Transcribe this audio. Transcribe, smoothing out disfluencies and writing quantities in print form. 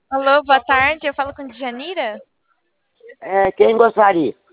Alô, boa tarde. Eu falo com Djanira. É, quem gostaria?